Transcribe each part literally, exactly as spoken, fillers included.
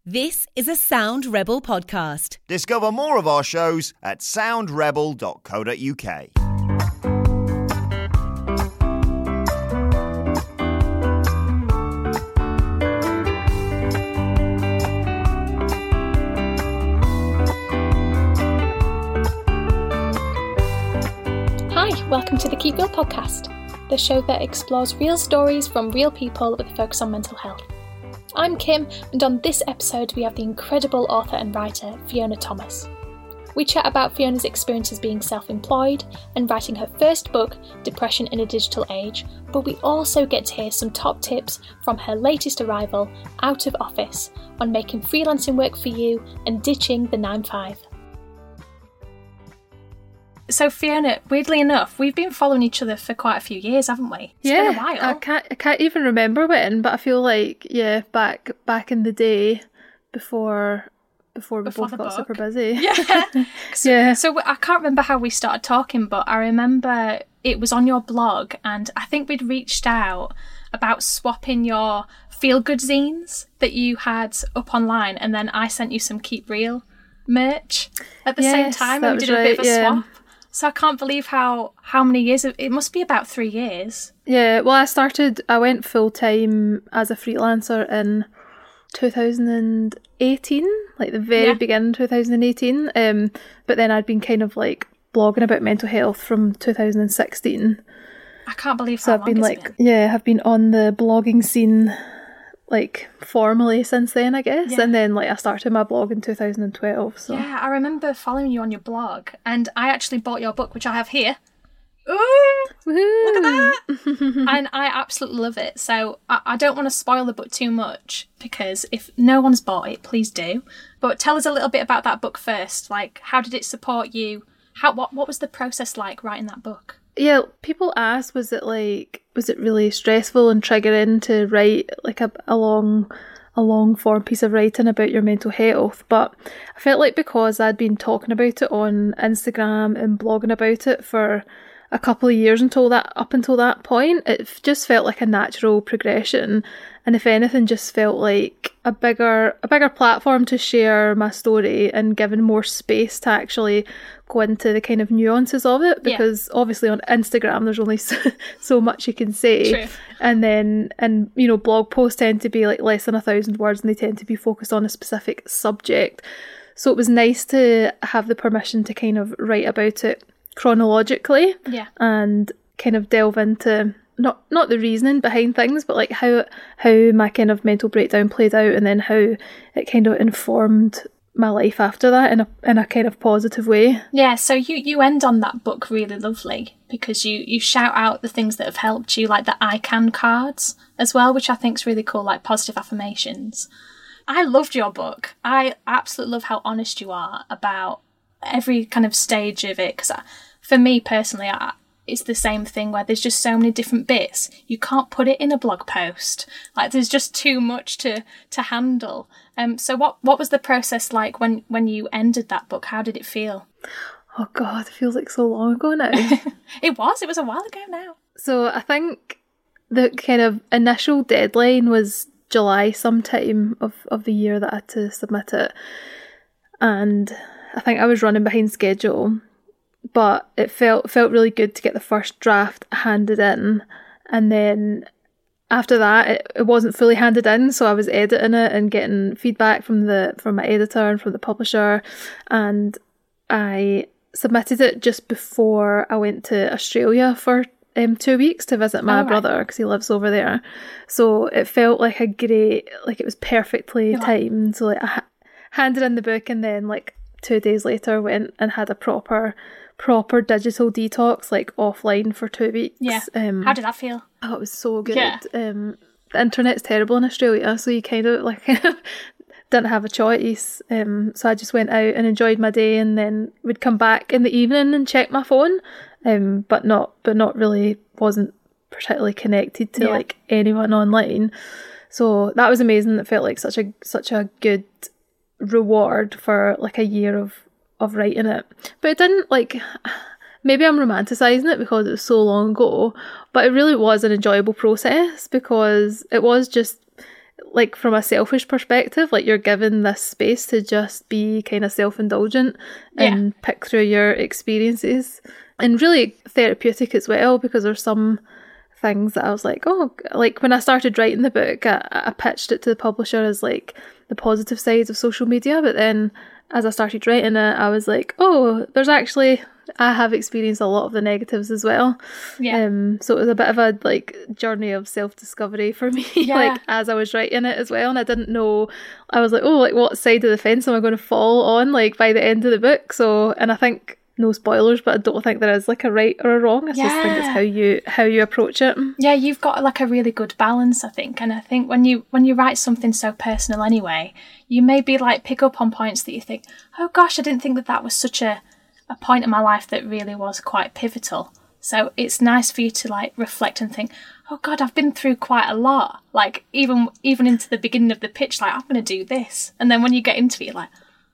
This is a Sound Rebel podcast. Discover more of our shows at sound rebel dot co dot uk. Hi, welcome to the Keep Real podcast, the show that explores real stories from real people with a focus on mental health. I'm Kim, and on this episode we have the incredible author and writer Fiona Thomas. We chat about Fiona's experiences being self-employed and writing her first book, Depression in a Digital Age, but we also get to hear some top tips from her latest arrival, Out of Office, on making freelancing work for you and ditching the nine to five. So Fiona, weirdly enough, we've been following each other for quite a few years, haven't we? It's yeah, been a while. I can't, I can't even remember when, but I feel like, yeah, back back in the day, before before we Before both the got book. super busy. Yeah. so, Yeah. So I can't remember how we started talking, but I remember it was on your blog, and I think we'd reached out about swapping your feel-good zines that you had up online, and then I sent you some Keep Real merch at the same Yes, time, that and we was did a bit of a right, yeah. swap. So I can't believe how, how many years, it must be about three years. Yeah, well, I started, I went full-time as a freelancer in two thousand eighteen, like the very Yeah. beginning of two thousand eighteen, um, but then I'd been kind of like blogging about mental health from two thousand sixteen. I can't believe So how I've long been it's like, been. yeah, I've been on the blogging scene like formally since then, I guess. Yeah. And then like I started my blog in two thousand twelve. So Yeah, I remember following you on your blog, and I actually bought your book, which I have here. Ooh, look at that! And I absolutely love it. So I, I don't want to spoil the book too much, because if no one's bought it, please do. But tell us a little bit about that book first. Like, how did it support you? How what what was the process like writing that book? yeah, people ask, was it like, was it really stressful and triggering to write like a, a long, a long form piece of writing about your mental health? But I felt like because I'd been talking about it on Instagram and blogging about it for a couple of years until that, up until that point, it f- just felt like a natural progression. And if anything, just felt like a bigger, a bigger platform to share my story and given more space to actually go into the kind of nuances of it. Yeah. Because obviously on Instagram, there's only so, so much you can say. True. And then, and you know, blog posts tend to be like less than a thousand words, and they tend to be focused on a specific subject. So it was nice to have the permission to kind of write about it chronologically. Yeah. And kind of delve into not not the reasoning behind things, but like how how my kind of mental breakdown played out, and then how it kind of informed my life after that in a in a kind of positive way. Yeah, so you, you end on that book really lovely, because you, you shout out the things that have helped you, like the I can cards as well, which I think is really cool, like positive affirmations. I loved your book. I absolutely love how honest you are about every kind of stage of it, because for me personally, I, it's the same thing where there's just so many different bits. You can't put it in a blog post. Like, there's just too much to, to handle. Um, so what, what was the process like when, when you ended that book? How did it feel? Oh God, it feels like so long ago now. It was. It was a while ago now. So I think the kind of initial deadline was July sometime of, of the year that I had to submit it. And I think I was running behind schedule, but it felt felt really good to get the first draft handed in. And then after that, it, it wasn't fully handed in, so I was editing it and getting feedback from the from my editor and from the publisher. And I submitted it just before I went to Australia for um, two weeks to visit my Oh, right. brother, because he lives over there. So it felt like a great, like it was perfectly You're like- timed. So like I ha- handed in the book, and then like two days later went and had a proper proper digital detox, like offline for two weeks. Yeah. Um, How did that feel? Oh, it was so good. Yeah. Um, the internet's terrible in Australia, so you kind of like didn't have a choice. Um, so I just went out and enjoyed my day, and then would come back in the evening and check my phone. Um, but not, but not really. Wasn't particularly connected to Yeah. like anyone online. So that was amazing. It felt like such a such a good reward for like a year of of writing it. But it didn't like. Maybe I'm romanticising it because it was so long ago, but it really was an enjoyable process, because it was just like from a selfish perspective, like you're given this space to just be kind of self-indulgent and Yeah. pick through your experiences, and really therapeutic as well, because there's some things that I was like, oh, like when I started writing the book, I, I pitched it to the publisher as like the positive sides of social media, but then as I started writing it, I was like, oh, there's actually, I have experienced a lot of the negatives as well. Yeah. Um, so it was a bit of a like journey of self-discovery for me, Yeah. like as I was writing it as well. And I didn't know, I was like, oh, like what side of the fence am I going to fall on like by the end of the book? So, and I think, no spoilers, but I don't think there is like a right or a wrong. I just think it's Yeah. how you how you approach it. Yeah, you've got like a really good balance, I think. And I think when you when you write something so personal anyway, you maybe like pick up on points that you think, oh gosh, I didn't think that that was such a, a point in my life that really was quite pivotal. So it's nice for you to like reflect and think, oh God, I've been through quite a lot. Like even even into the beginning of the pitch, like I'm going to do this. And then when you get into it, you're like,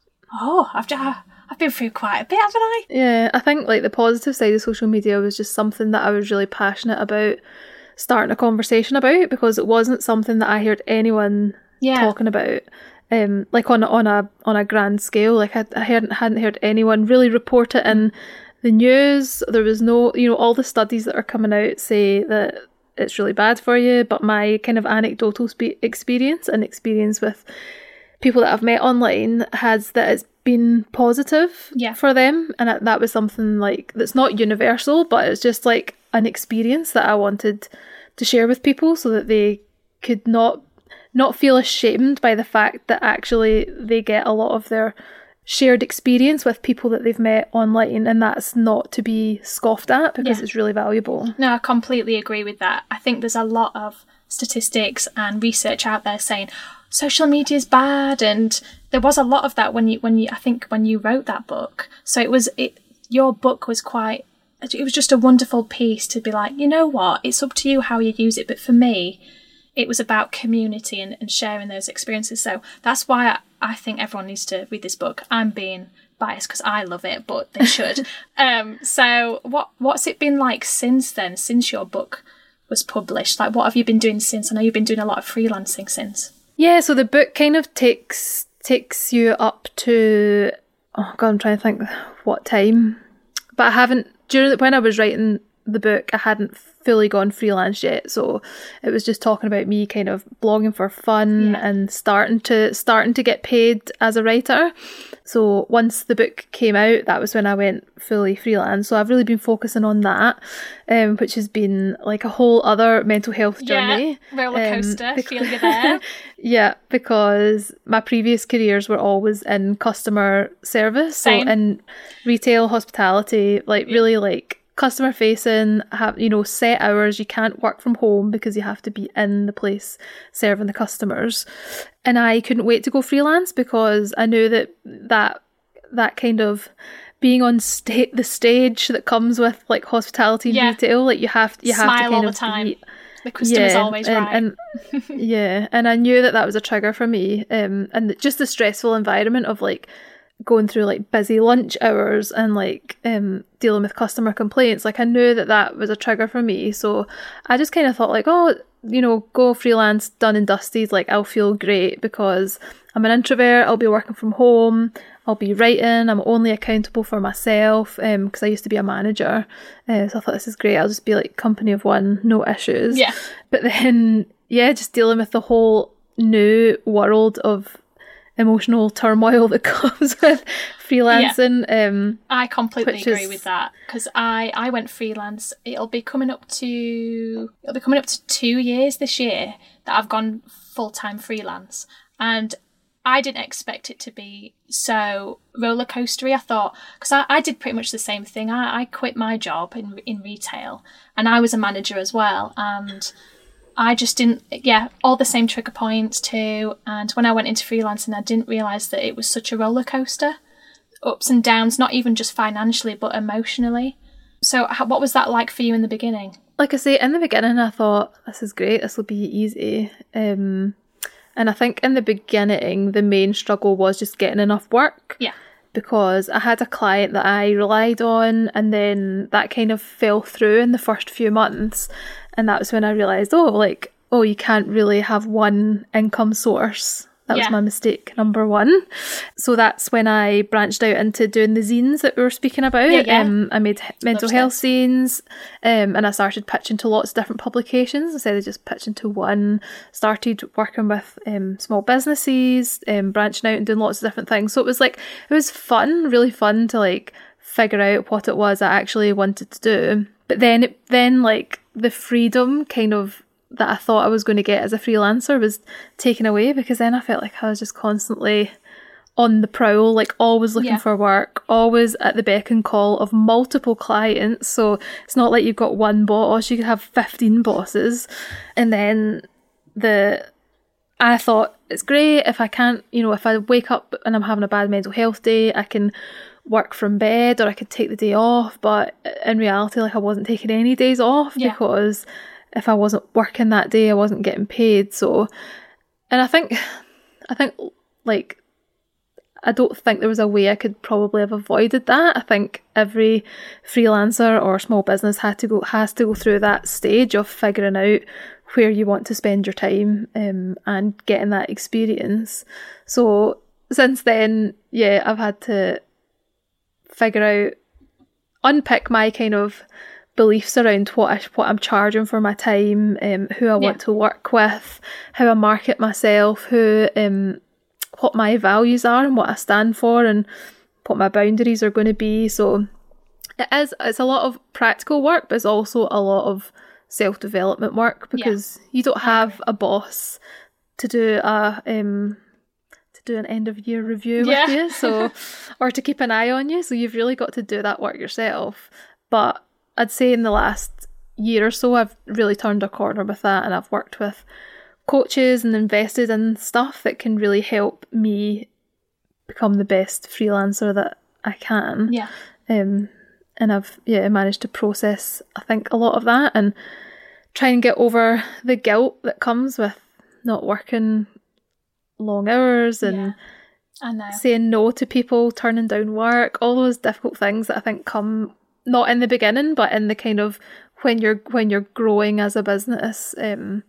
oh, I've just, I've been through quite a bit, haven't I? Yeah, I think like the positive side of social media was just something that I was really passionate about starting a conversation about, because it wasn't something that I heard anyone Yeah. talking about. Um, like on a, on a on a grand scale, like I, I hadn't hadn't heard anyone really report it in the news. There was no, you know, all the studies that are coming out say that it's really bad for you, but my kind of anecdotal spe- experience and experience with people that I've met online has that it's been positive Yeah. for them, and that- that was something like that's not universal, but it's just like an experience that I wanted to share with people so that they could not not feel ashamed by the fact that actually they get a lot of their shared experience with people that they've met online, and that's not to be scoffed at, because Yeah. it's really valuable. No, I completely agree with that. I think there's a lot of statistics and research out there saying social media is bad, and there was a lot of that when you when you I think when you wrote that book. So it was it your book was quite it was just a wonderful piece to be like, you know what, it's up to you how you use it, but for me it was about community and, and sharing those experiences. So that's why I, I think everyone needs to read this book. I'm being biased because I love it, but they should. um, so what what's it been like since then, since your book was published? Like, what have you been doing since? I know you've been doing a lot of freelancing since. Yeah, so the book kind of takes takes you up to, oh god, I'm trying to think what time, but I haven't, during the, when I was writing the book, I hadn't fully gone freelance yet, so it was just talking about me kind of blogging for fun Yeah. and starting to starting to get paid as a writer. So once the book came out, that was when I went fully freelance. So I've really been focusing on that, um, which has been like a whole other mental health journey. Yeah, roller Um, coaster. bec- Feel you there. Yeah, because my previous careers were always in customer service, Same. so in retail, hospitality, like really like customer facing, have, you know, set hours. You can't work from home because you have to be in the place serving the customers. And I couldn't wait to go freelance because I knew that that that kind of being on sta- the stage that comes with like hospitality and Yeah. retail, like you have you have Smile to kind all the of time. be, The customer's always and, right. and yeah, and I knew that that was a trigger for me, um, and just the stressful environment of like going through like busy lunch hours and like um dealing with customer complaints. Like I knew that that was a trigger for me, so I just kind of thought like, oh, you know, go freelance, done and dusted. Like I'll feel great because I'm an introvert. I'll be working from home. I'll be writing. I'm only accountable for myself um because I used to be a manager. Uh, so I thought this is great. I'll just be like company of one, no issues. Yeah. But then yeah, just dealing with the whole new world of emotional turmoil that comes with freelancing. Um, I completely which agree is- with that because I, I went freelance. It'll be coming up to it'll be coming up to two years this year that I've gone full time freelance, and I didn't expect it to be so roller coastery. I thought because I, I did pretty much the same thing. I, I quit my job in in retail, and I was a manager as well, and I just didn't, yeah, all the same trigger points too. And when I went into freelancing, I didn't realise that it was such a roller coaster. Ups and downs, not even just financially, but emotionally. So how, what was that like for you in the beginning? like I say, in the beginning, I thought this is great. This will be easy. Um, and I think in the beginning, the main struggle was just getting enough work. Yeah. Because I had a client that I relied on, and then that kind of fell through in the first few months. And that was when I realised, oh, like, oh, you can't really have one income source. That Yeah. was my mistake, number one. So that's when I branched out into doing the zines that we were speaking about. Yeah, yeah. Um, I made he- mental Love health those. zines, um, and I started pitching to lots of different publications instead of just pitching to one. Started working with um, small businesses, um, branching out and doing lots of different things. So it was like, it was fun, really fun to like figure out what it was I actually wanted to do. But then, it, then like the freedom kind of that I thought I was going to get as a freelancer was taken away, because then I felt like I was just constantly on the prowl, like always looking Yeah. for work, always at the beck and call of multiple clients. So it's not like you've got one boss, you could have fifteen bosses. And then the I thought, it's great if I can't, you know, if I wake up and I'm having a bad mental health day, I can work from bed or I could take the day off. But in reality, like I wasn't taking any days off Yeah. because if I wasn't working that day, I wasn't getting paid. So, and I think, I think like, I don't think there was a way I could probably have avoided that. I think every freelancer or small business had to go has to go through that stage of figuring out where you want to spend your time um, and getting that experience. So since then, yeah, I've had to figure out, unpick my kind of beliefs around what I, what I'm charging for my time, um, who I want Yeah. to work with, how I market myself, who, um, what my values are and what I stand for, and what my boundaries are going to be. So it is, it's a lot of practical work, but it's also a lot of self-development work, because you don't have a boss to do a um to do an end of year review Yeah. with you, so or to keep an eye on you. So you've really got to do that work yourself. But I'd say in the last year or so, I've really turned a corner with that, and I've worked with coaches and invested in stuff that can really help me become the best freelancer that I can. Yeah. Um, and I've yeah managed to process, I think, a lot of that, and try and get over the guilt that comes with not working long hours and Yeah. I know. saying no to people, turning down work, all those difficult things that I think come not in the beginning, but in the kind of when you're when you're growing as a business. Um,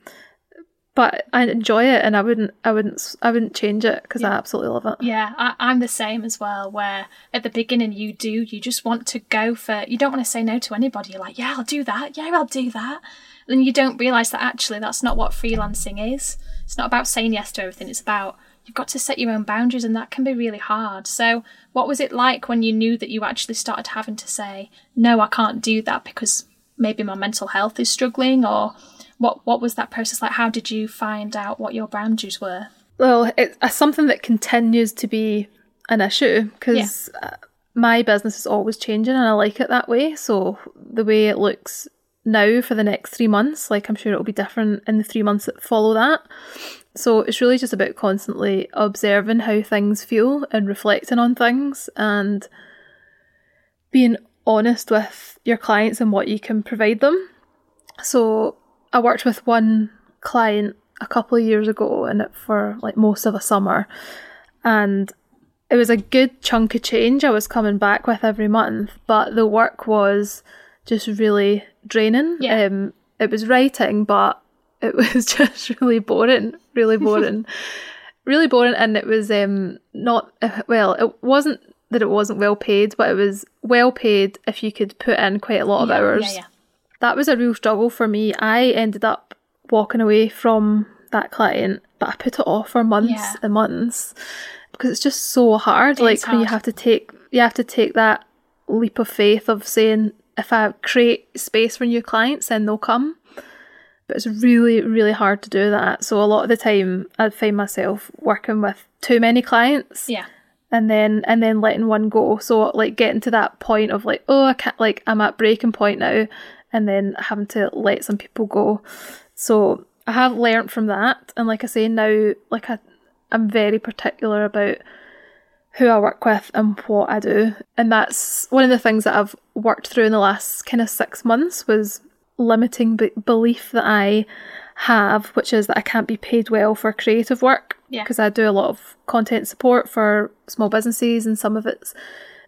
but I enjoy it, and I wouldn't I wouldn't I wouldn't change it, because I absolutely love it. Yeah, I, I'm the same as well, where at the beginning you do, you just want to go for, you don't want to say no to anybody. You're like, yeah, I'll do that. Yeah, I'll do that. And you don't realise that actually that's not what freelancing is. It's not about saying yes to everything. It's about, you've got to set your own boundaries, and that can be really hard. So what was it like when you knew that you actually started having to say, no, I can't do that because maybe my mental health is struggling? Or what, what was that process like? How did you find out what your boundaries were? Well, it's something that continues to be an issue, because uh, my business is always changing, and I like it that way. So the way it looks now for the next three months, like I'm sure it'll be different in the three months that follow that. So it's really just about constantly observing how things feel and reflecting on things, and being honest with your clients and what you can provide them. So I worked with one client a couple of years ago, and it for like most of a summer, and it was a good chunk of change I was coming back with every month, but the work was just really draining. Yeah. Um, it was writing, but it was just really boring, really boring, really boring. And it was um not, well, it wasn't that it wasn't well paid, but it was well paid if you could put in quite a lot of Yeah, hours. yeah, yeah. That was a real struggle for me. I ended up walking away from that client, but I put it off for months Yeah. and months, because it's just so hard. It like is when you hard. have to take you have to take that leap of faith of saying, if I create space for new clients, then they'll come. But it's really, really hard to do that. So a lot of the time I'd find myself working with too many clients. Yeah. And then and then letting one go. So like getting to that point of like, oh, I can't, like I'm at breaking point now, and then having to let some people go. So I have learnt from that, and like I say now, like I, I'm very particular about who I work with and what I do. And that's one of the things that I've worked through in the last kind of six months was limiting b- belief that I have, which is that I can't be paid well for creative work. Yeah. Because I do a lot of content support for small businesses, and some of it's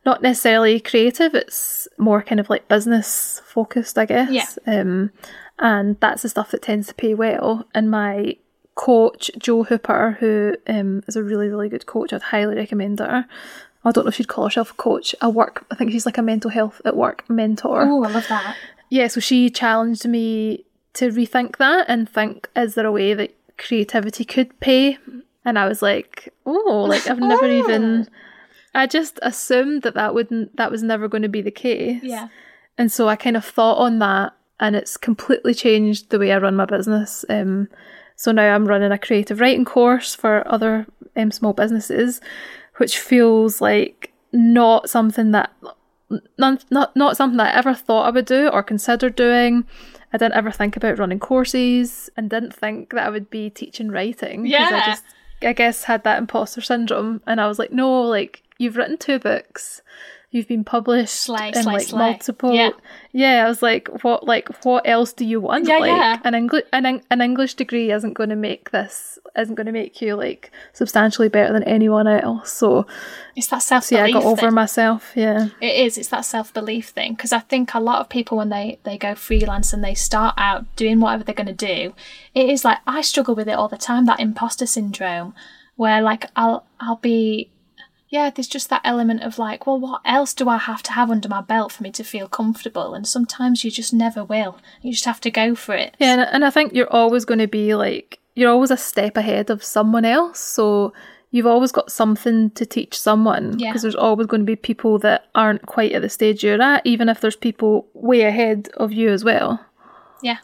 not necessarily creative, it's more kind of like business focused, I guess. Yeah. Um, and that's the stuff that tends to pay well. And my coach, Jo Hooper, who um, is a really, really good coach, I'd highly recommend her. I don't know if she'd call herself a coach. A work, I think she's like a mental health at work mentor. Oh, I love that. Yeah, so she challenged me to rethink that and think, is there a way that creativity could pay? And I was like, oh, like I've never even, I just assumed that that wouldn't, that was never going to be the case. Yeah. And so I kind of thought on that, and it's completely changed the way I run my business. Um, so now I'm running a creative writing course for other um, small businesses, which feels like not something that, not, not, not something that I ever thought I would do or considered doing. I didn't ever think about running courses and didn't think that I would be teaching writing. Yeah. I just, I guess, had that imposter syndrome. And I was like, no, like, you've written two books. You've been published Slay, in slay, like slay. multiple. Yeah. yeah, I was like, what? Like, what else do you want? Yeah, like, yeah. An English, an, Eng- an English degree isn't going to make this. Isn't going to make you like substantially better than anyone else. So, It's that self so yeah, I belief. got over thing. myself. Yeah. It is. It's that self belief thing. Because I think a lot of people, when they they go freelance and they start out doing whatever they're going to do, it is like, I struggle with it all the time. That imposter syndrome, where like I'll I'll be. Yeah, there's just that element of like, well, what else do I have to have under my belt for me to feel comfortable? And sometimes you just never will. You just have to go for it. Yeah, and, and I think you're always going to be like, you're always a step ahead of someone else. So you've always got something to teach someone. Yeah. Because there's always going to be people that aren't quite at the stage you're at, even if there's people way ahead of you as well. Yeah.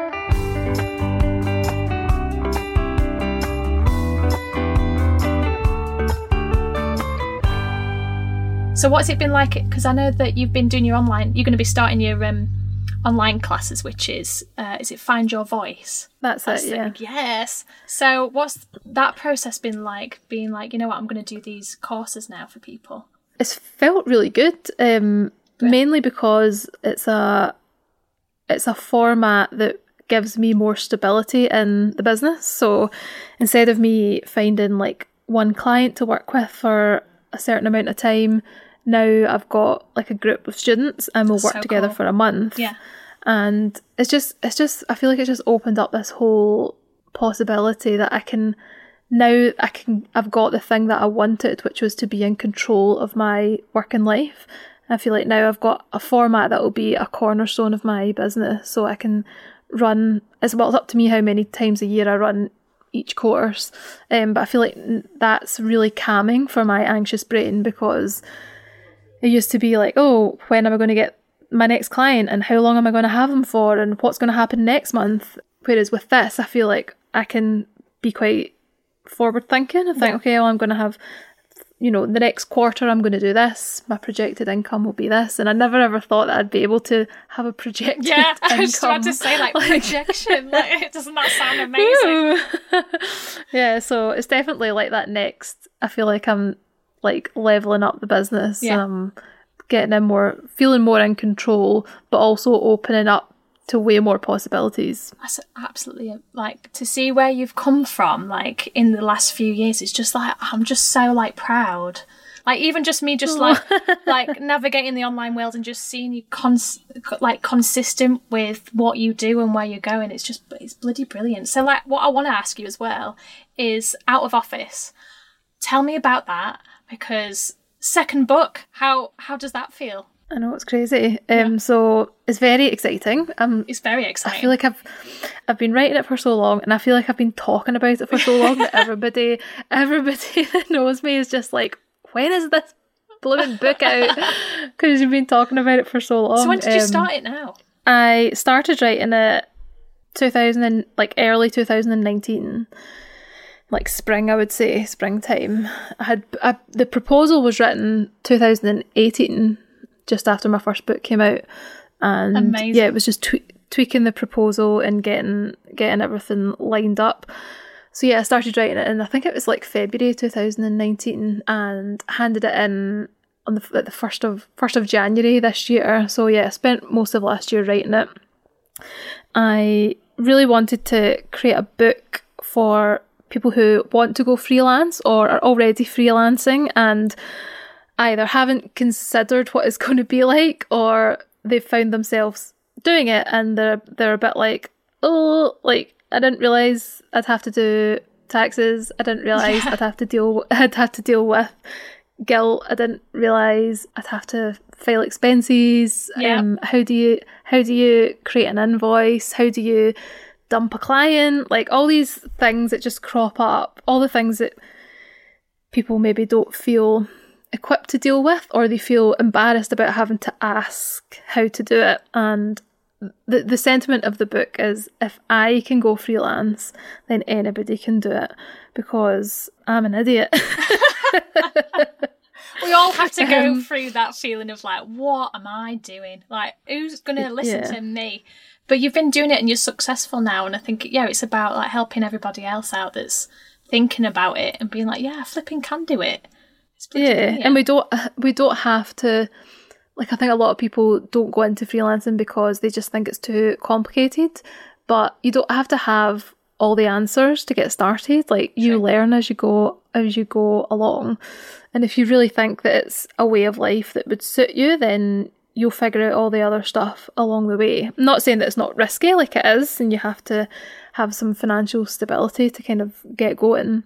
So what's it been like? Because I know that you've been doing your online, you're going to be starting your um, online classes, which is, uh, is it Find Your Voice? That's, That's it, the- yeah. Yes. So what's that process been like, being like, you know what, I'm going to do these courses now for people? It's felt really good, um, mainly because it's a it's a format that gives me more stability in the business. So instead of me finding like one client to work with for a certain amount of time, now I've got like a group of students and we'll work So together cool. for a month. Yeah. And it's just it's just I feel like it's just opened up this whole possibility that I can now I can I've got the thing that I wanted, which was to be in control of my working life. I feel like now I've got a format that will be a cornerstone of my business, so I can run, it's well, it's up to me how many times a year I run each course, um, but I feel like that's really calming for my anxious brain, because it used to be like, oh, when am I going to get my next client and how long am I going to have them for and what's going to happen next month? Whereas with this, I feel like I can be quite forward thinking. I think, Yeah. okay, well, I'm going to have, you know, the next quarter I'm going to do this, my projected income will be this. And I never ever thought that I'd be able to have a projected Yeah, I income. was about to say, like, projection. Like, doesn't that sound amazing? Yeah, so it's definitely like that next. I feel like I'm like leveling up the business. Yeah. Um, getting in more, feeling more in control, but also opening up to way more possibilities. That's absolutely, like, to see where you've come from, like, in the last few years, it's just like, I'm just so, like, proud. Like, even just me just, like, like navigating the online world and just seeing you, cons- like, consistent with what you do and where you're going, it's just, it's bloody brilliant. So, like, what I want to ask you as well is, Out of Office, tell me about that, because second book, how how does that feel? I know, it's crazy. Um, so it's very exciting. Um, It's very exciting. I feel like I've I've been writing it for so long, and I feel like I've been talking about it for so long that everybody everybody that knows me is just like, when is this blooming book out? Because you've been talking about it for so long. So when did you Um, start it now? I started writing it two thousand and, like early two thousand nineteen, like spring, I would say, springtime. I had I, the proposal was written two thousand eighteen, just after my first book came out, and Amazing. yeah, it was just twe- tweaking the proposal and getting getting everything lined up. So yeah, I started writing it, and I think it was like February two thousand nineteen, and handed it in on the like the first of first of January this year. So yeah, I spent most of last year writing it. I really wanted to create a book for people who want to go freelance or are already freelancing, and either haven't considered what it's going to be like, or they've found themselves doing it and they're they're a bit like, oh, like I didn't realise I'd have to do taxes. I didn't realise Yeah. I'd have to deal I'd have to deal with guilt. I didn't realise I'd have to file expenses. Yeah. Um, how do you how do you create an invoice? How do you dump a client? Like all these things that just crop up, all the things that people maybe don't feel equipped to deal with, or they feel embarrassed about having to ask how to do it. And the the sentiment of the book is, if I can go freelance, then anybody can do it, because I'm an idiot. We all have to go Um, through that feeling of like, what am I doing? Like, who's going to listen Yeah. to me? But you've been doing it and you're successful now. And I think, yeah, it's about like helping everybody else out that's thinking about it and being like, yeah, I flipping can do it. It's bloody Yeah, brilliant. and we don't we don't have to, like, I think a lot of people don't go into freelancing because they just think it's too complicated, but you don't have to have all the answers to get started. Like, you Sure. learn as you go as you go along, and if you really think that it's a way of life that would suit you, then you'll figure out all the other stuff along the way. I'm not saying that it's not risky, like it is, and you have to have some financial stability to kind of get going,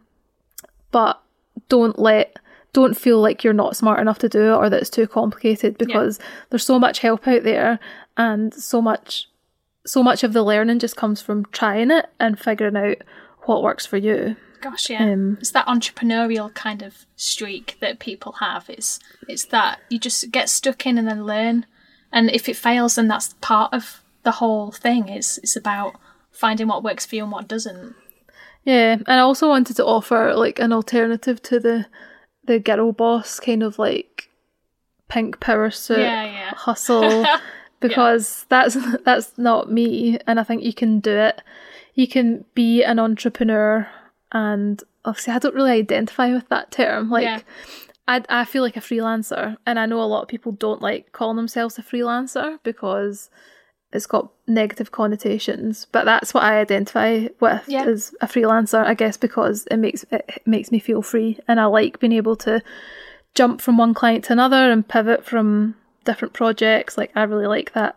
but don't let don't feel like you're not smart enough to do it, or that it's too complicated, because there's so much help out there, and so much so much of the learning just comes from trying it and figuring out what works for you. Gosh, yeah. Um, it's that entrepreneurial kind of streak that people have. It's it's that you just get stuck in and then learn. And if it fails, then that's part of the whole thing. It's, it's about finding what works for you and what doesn't. Yeah, and I also wanted to offer like an alternative to the the girl boss kind of like pink power suit Yeah, yeah. hustle, because that's that's not me, and I think you can do it. You can be an entrepreneur, and obviously I don't really identify with that term. Like, Yeah. I I feel like a freelancer, and I know a lot of people don't like calling themselves a freelancer because it's got negative connotations, but that's what I identify with Yeah. as a freelancer, I guess, because it makes it makes me feel free, and I like being able to jump from one client to another and pivot from different projects. Like, I really like that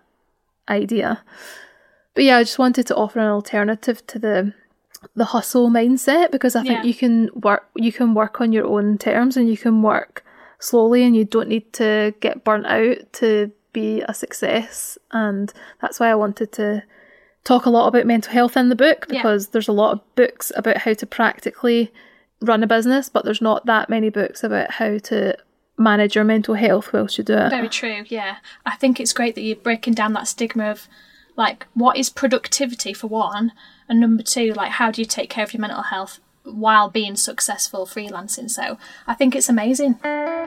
idea. But yeah, I just wanted to offer an alternative to the the hustle mindset, because I think Yeah. you can work you can work on your own terms, and you can work slowly, and you don't need to get burnt out to be a success. And that's why I wanted to talk a lot about mental health in the book, Yeah. because there's a lot of books about how to practically run a business, but there's not that many books about how to manage your mental health whilst you do it. Very true, yeah. I think it's great that you're breaking down that stigma of, like, what is productivity for one, and number two, like, how do you take care of your mental health while being successful freelancing? So I think it's amazing.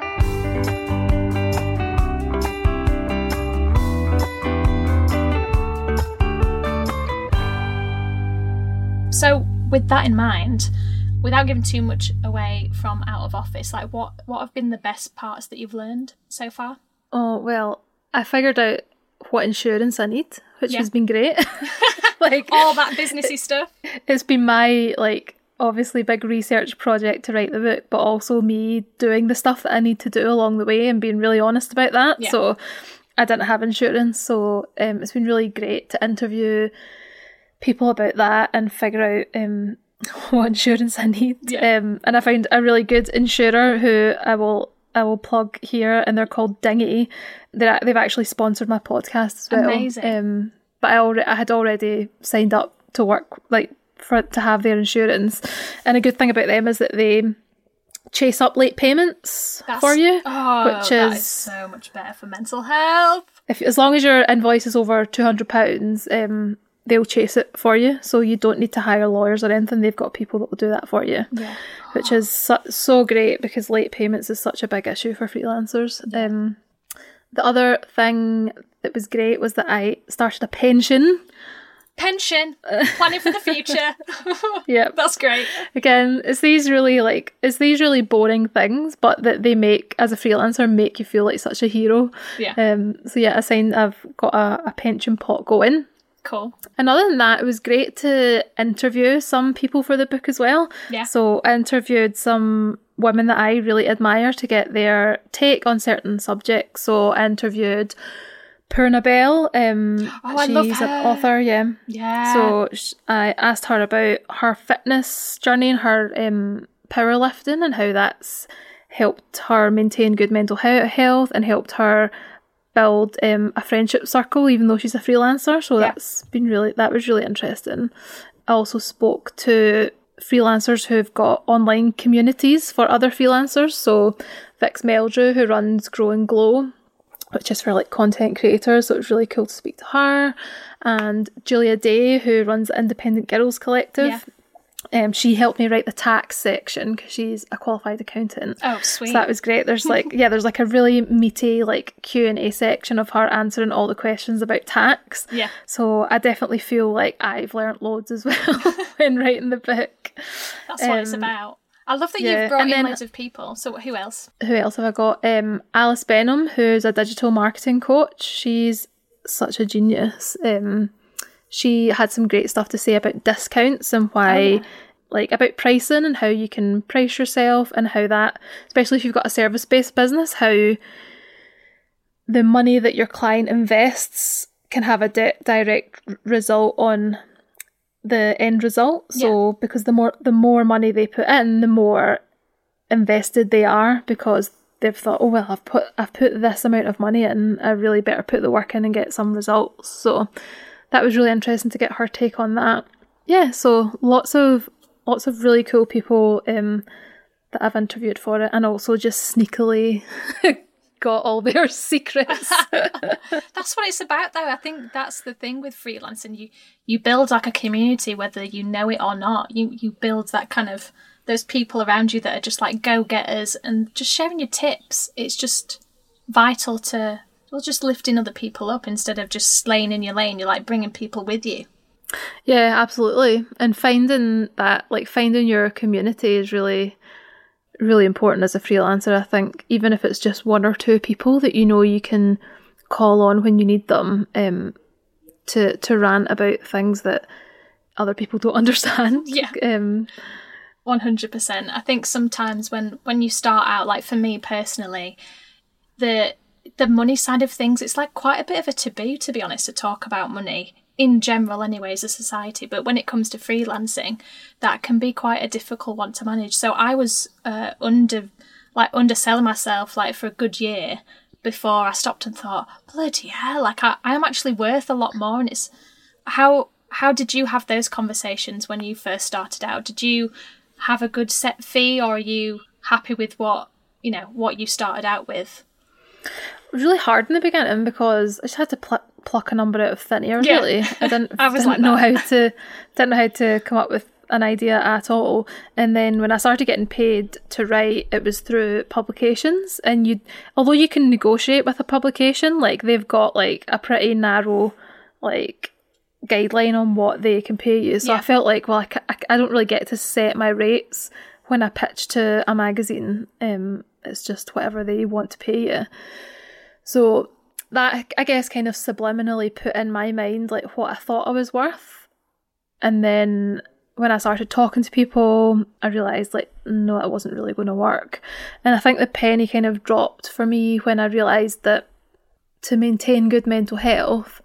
So with that in mind, without giving too much away from Out of Office, like what, what have been the best parts that you've learned so far? Oh, well, I figured out what insurance I need, which Yeah. has been great. Like, All that businessy stuff. it's been my, like, obviously big research project to write the book, but also me doing the stuff that I need to do along the way and being really honest about that. Yeah. So I didn't have insurance, so um, it's been really great to interview people about that and figure out um, what insurance I need. Yeah. Um, and I found a really good insurer who I will I will plug here, and they're called Dingy. They're, they've actually sponsored my podcast as well. Amazing. Um, but I already I had already signed up to work, like, for to have their insurance. And a good thing about them is that they chase up late payments That's- for you, Oh, which that is, is so much better for mental health. if as long as your invoice is over two hundred pounds, um, they'll chase it for you. So you don't need to hire lawyers or anything. They've got people that will do that for you. Yeah. Which is so, so great, because late payments is such a big issue for freelancers. Um, the other thing that was great was that I started a pension. Pension, planning for the future. Yeah. That's great. Again, it's these really like it's these really boring things, but that they make, as a freelancer, make you feel like such a hero. Yeah. Um. So yeah, I signed. I've got a, a pension pot going. Cool. And other than that, it was great to interview some people for the book as well. Yeah. So I interviewed some women that I really admire to get their take on certain subjects. So I interviewed Purna Bell. Um, oh, I she's love her. an author, yeah. Yeah. So sh- I asked her about her fitness journey and her um, powerlifting and how that's helped her maintain good mental he- health and helped her build um, a friendship circle, even though she's a freelancer. So yeah. that's been really, that was really interesting. I also spoke to freelancers who've got online communities for other freelancers. So Vix Meldrew, who runs Grow and Glow, which is for like content creators, so it was really cool to speak to her. And Julia Day, who runs the Independent Girls Collective. Yeah. Um, she helped me write the tax section because she's a qualified accountant. Oh, sweet. So that was great. There's like, yeah, there's like a really meaty like Q and A section of her answering all the questions about tax. Yeah. So I definitely feel like I've learnt loads as well when writing the book. That's what um, it's about. I love that yeah. you've brought and in then, loads of people. So who else? Who else have I got? Um, Alice Benham, who's a digital marketing coach. She's such a genius. Um, she had some great stuff to say about discounts and why, oh, yeah. like about pricing and how you can price yourself and how that, especially if you've got a service-based business, how the money that your client invests can have a di- direct result on the end result. So yeah. because the more the more money they put in, the more invested they are, because they've thought, oh well, I've put I've put this amount of money in, I really better put the work in and get some results. So that was really interesting to get her take on that. Yeah, so lots of lots of really cool people um, that I've interviewed for it, and also just sneakily got all their secrets. That's what it's about, though. I think that's the thing with freelancing. You you build like a community, whether you know it or not. You you build that kind of those people around you that are just like go-getters, and just sharing your tips. It's just vital to well, just lifting other people up instead of just slaying in your lane. You're like bringing people with you. Yeah, absolutely. And finding that, like finding your community is really, really important as a freelancer. I think even if it's just one or two people that you know you can call on when you need them, um, to to rant about things that other people don't understand. Yeah. Um, one hundred percent. I think sometimes when, when you start out, like for me personally, the the money side of things, it's like quite a bit of a taboo, to be honest, to talk about money in general anyway as a society. But when it comes to freelancing, that can be quite a difficult one to manage. So I was uh, under like underselling myself like for a good year before I stopped and thought, bloody hell, like I, I am actually worth a lot more. And it's how how did you have those conversations when you first started out? Did you have a good set fee, or are you happy with what you know what you started out with? It was really hard in the beginning because I just had to pl- pluck a number out of thin air. Yeah. Really, I didn't, I was didn't like know that. how to didn't know how to come up with an idea at all. And then when I started getting paid to write, it was through publications. And you, although you can negotiate with a publication, like they've got like a pretty narrow like guideline on what they can pay you. So Yeah. I felt like, well, I, ca- I, I don't really get to set my rates when I pitch to a magazine. Um, it's just whatever they want to pay you. So that, I guess, kind of subliminally put in my mind like what I thought I was worth. And then when I started talking to people, I realised like, no, it wasn't really going to work. And I think the penny kind of dropped for me when I realised that to maintain good mental health,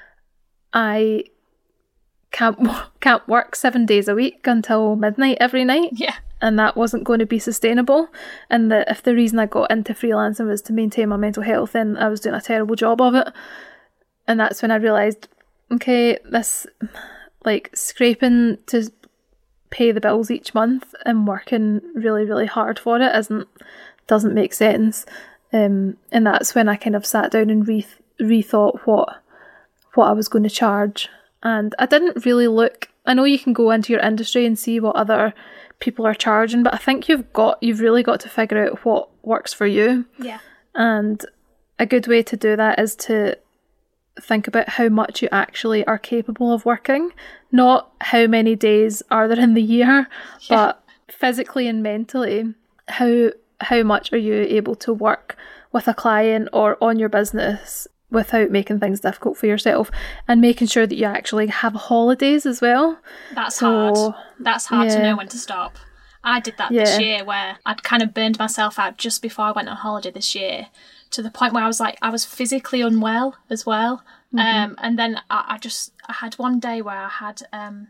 I can't can't work seven days a week until midnight every night. Yeah. And that wasn't going to be sustainable. And that if the reason I got into freelancing was to maintain my mental health, then I was doing a terrible job of it. And that's when I realised, okay, this, like, scraping to pay the bills each month and working really, really hard for it isn't, doesn't make sense. Um, and that's when I kind of sat down and re- rethought what, what I was going to charge. And I didn't really look, I know you can go into your industry and see what other people are charging, but I think you've got you've really got to figure out what works for you. Yeah. And a good way to do that is to think about how much you actually are capable of working, not how many days are there in the year, yeah. but physically and mentally, how how much are you able to work with a client or on your business without making things difficult for yourself, and making sure that you actually have holidays as well. That's so, hard. That's hard yeah. to know when to stop. I did that Yeah. this year, where I'd kind of burned myself out just before I went on holiday this year, to the point where I was like, I was physically unwell as well. Mm-hmm. Um, and then I, I just, I had one day where I had, um,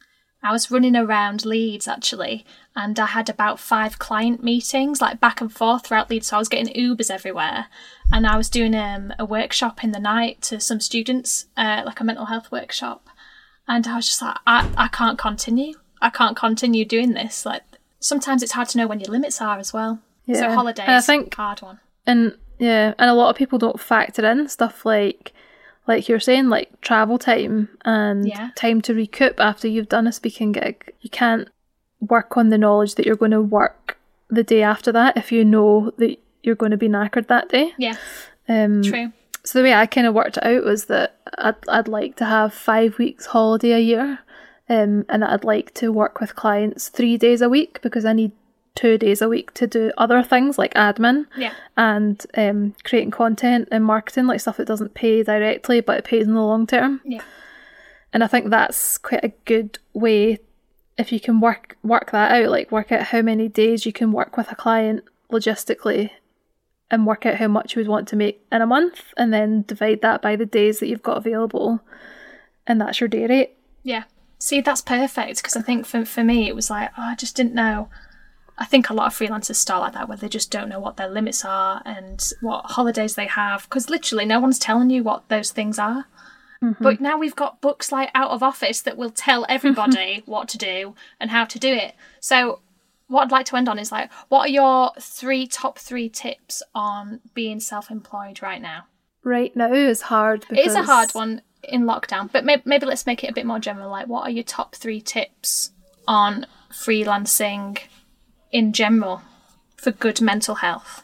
I was running around Leeds actually, and I had about five client meetings, like back and forth throughout Leeds. So I was getting Ubers everywhere, and I was doing um, a workshop in the night to some students, uh, like a mental health workshop. And I was just like, I, I can't continue. I can't continue doing this. Like, sometimes it's hard to know when your limits are as well. Yeah. So holidays, And I think, hard one. And yeah, and a lot of people don't factor in stuff like, like you're saying, like travel time and Yeah. time to recoup after you've done a speaking gig. You can't work on the knowledge that you're going to work the day after that if you know that you're going to be knackered that day. Yeah, Um, true. So the way I kind of worked it out was that I'd, I'd like to have five weeks holiday a year, um, and that I'd like to work with clients three days a week because I need two days a week to do other things like admin Yeah. and um, creating content and marketing, like stuff that doesn't pay directly but it pays in the long term. Yeah. And I think that's quite a good way, if you can work work that out, like work out how many days you can work with a client logistically and work out how much you would want to make in a month, and then divide that by the days that you've got available, and that's your day rate. Yeah. See, that's perfect, because I think for, for me, it was like, oh, I just didn't know. I think a lot of freelancers start like that, where they just don't know what their limits are and what holidays they have, because literally no one's telling you what those things are. Mm-hmm. But now we've got books like Out of Office that will tell everybody what to do and how to do it. So what I'd like to end on is like, what are your three top three tips on being self-employed right now? Right now is hard because It is a hard one in lockdown, but maybe, maybe let's make it a bit more general. Like, what are your top three tips on freelancing in general for good mental health?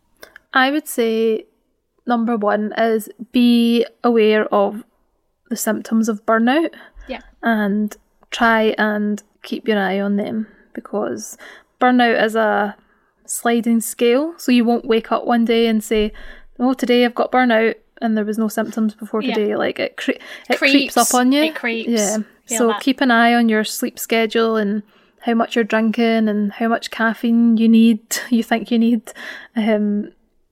I would say number one is be aware of the symptoms of burnout. Yeah. And try and keep your eye on them, because burnout is a sliding scale. So you won't wake up one day and say, oh, today I've got burnout and there was no symptoms before today. Yeah. Like it, cre- it creeps, creeps up on you. It creeps. Yeah. Feel so that. Keep an eye on your sleep schedule and how much you're drinking and how much caffeine you need, you think you need. Um,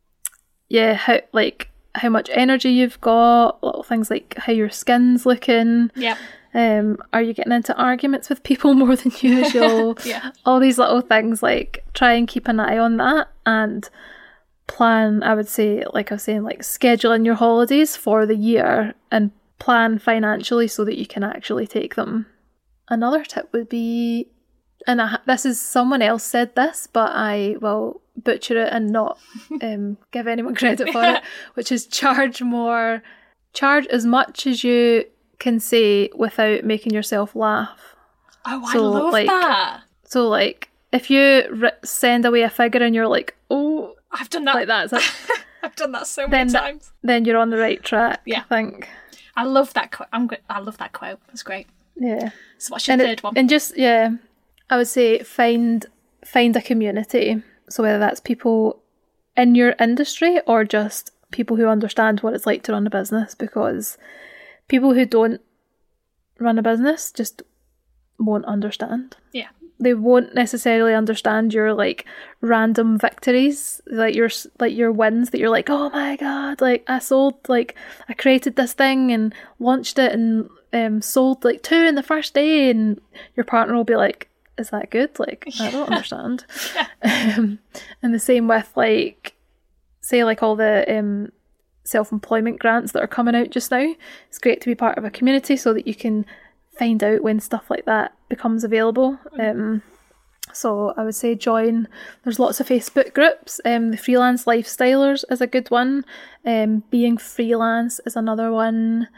yeah, how like how much energy you've got, little things like how your skin's looking. Yeah. Um, are you getting into arguments with people more than usual? Yeah. All these little things, like try and keep an eye on that and plan, I would say, like I was saying, like schedule in your holidays for the year and plan financially so that you can actually take them. Another tip would be, and I, this is someone else said this, but I will butcher it and not um, give anyone credit for it, which is charge more, charge as much as you can say without making yourself laugh. Oh, I So, love like, that. So like if you r- send away a figure and you're like, oh, I've done that. like that, so I've done that so then many that- times. then you're on the right track. Yeah. I think. I love that quote. I'm good. I love that quote. That's great. Yeah. So what's your And third it, one? and just yeah, I would say find find a community. So whether that's people in your industry or just people who understand what it's like to run a business, because people who don't run a business just won't understand. Yeah. They won't necessarily understand your like random victories, like your like your wins that you're like, oh my god, like I sold, like I created this thing and launched it and um sold like two in the first day, and your partner will be like, is that good? Like I don't understand. Um, and the same with like, say like all the um self-employment grants that are coming out just now. It's great to be part of a community so that you can find out when stuff like that becomes available. Um, so I would say join. There's lots of Facebook groups. Um, the Freelance Lifestylers is a good one. Um, Being Freelance is another one.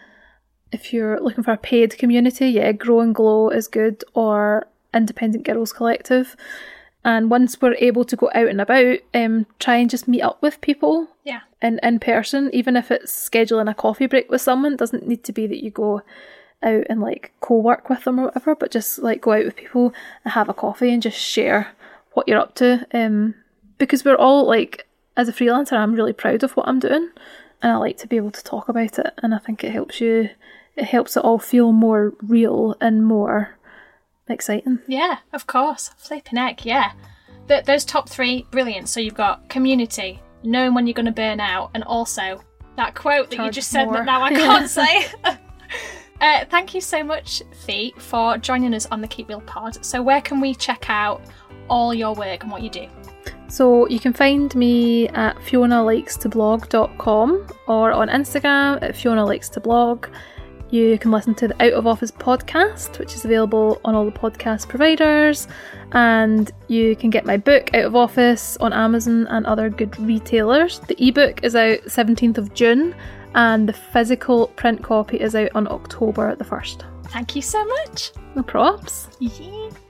If you're looking for a paid community, yeah, Grow and Glow is good, or Independent Girls Collective. And once we're able to go out and about, um, try and just meet up with people. Yeah. In, in person, even if it's scheduling a coffee break with someone. It doesn't need to be that you go out and like co-work with them or whatever, but just like go out with people and have a coffee and just share what you're up to. Um, because we're all like, as a freelancer, I'm really proud of what I'm doing, and I like to be able to talk about it. And I think it helps you, it helps it all feel more real and more exciting. Yeah, of course. Flipping heck, yeah. Th- those top three, brilliant. So you've got community, knowing when you're going to burn out, and also that quote that Charge you just said more. that now I can't say. uh, thank you so much, Fee, for joining us on the Keep Real pod. So where can we check out all your work and what you do? So you can find me at fiona likes to blog dot com or on Instagram at fiona likes to blog. You can listen to the Out of Office podcast, which is available on all the podcast providers, and you can get my book Out of Office on Amazon and other good retailers. The ebook is out seventeenth of June and the physical print copy is out on October the first. Thank you so much. No props. Yeah.